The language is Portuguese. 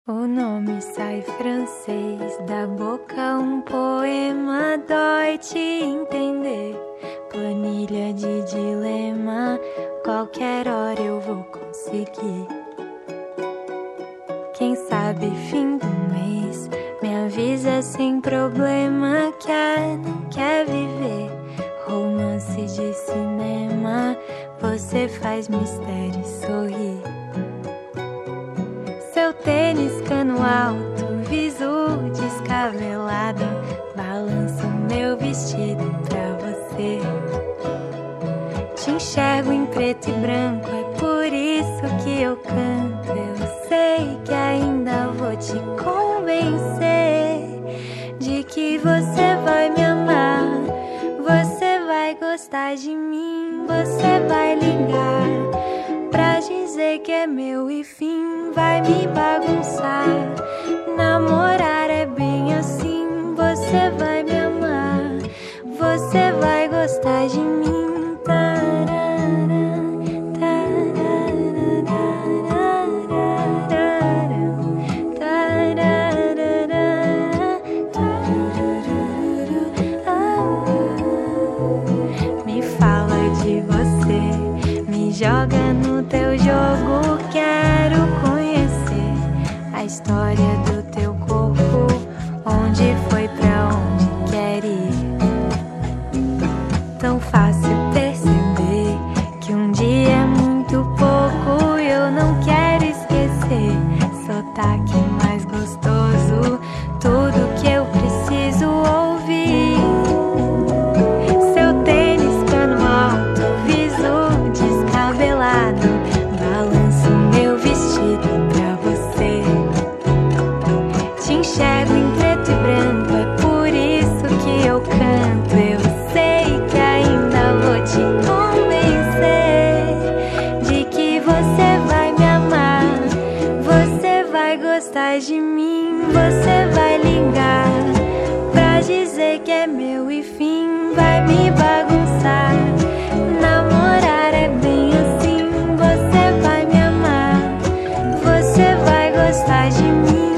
O nome sai francês, da boca um poema, dói te entender. Planilha de dilema, qualquer hora eu vou conseguir. Quem sabe fim do mês, me avisa sem problema que não quer viver. Romance de cinema, você faz mistério sorrir. Seu tênis cano alto, viso descabelado, balança o meu vestido pra você. Te enxergo em preto e branco, é por isso que eu canto. Eu sei que ainda vou te convencer de que você vai me amar, você vai gostar de mim, você vai ligar pra dizer que é meu e fim, vai me bagunçar. Namorar é bem assim, você vai me amar, você vai gostar de mim. Me fala de você, me joga no teu jogo, quero conhecer a história do teu corpo, onde foi, pra onde quer ir. Tão fácil perceber que um dia é muito pouco, eu não quero esquecer sotaque mais gostoso, tudo que eu preciso ouvir. Seu tênis cano alto, viso descabelado, balança o meu vestido pra você. Te enxergo em preto e branco, é por isso que eu canto. Eu sei que ainda vou te convencer de que você vai me amar, você vai gostar de mim, você vai ligar pra dizer que é meu e fim, vai me bagunçar. Namorar é bem assim, você vai me amar, você vai gostar de mim.